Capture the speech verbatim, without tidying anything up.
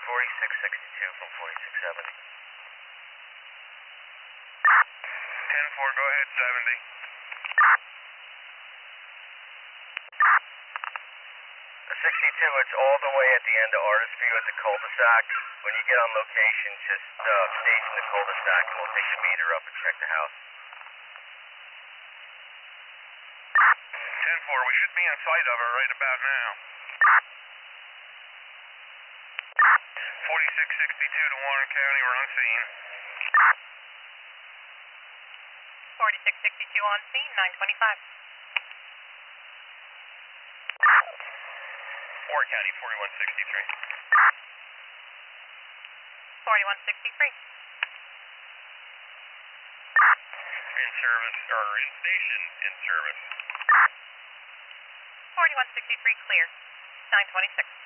forty-six sixty-two from forty-six seventy. ten four, go ahead, seventy. The sixty-two, it's all the way at the end of Artisview at the cul-de-sac. When you get on location, just uh, station the cul-de-sac and we'll take the meter up and check the house. ten four, we should be in sight of her right about now. forty-six sixty-two to Warren County, we're on scene. forty-six sixty-two on scene, nine twenty-five. Warren County, forty-one sixty-three. forty-one sixty-three. In service, or in station, in service. forty-one sixty-three clear, nine twenty-six.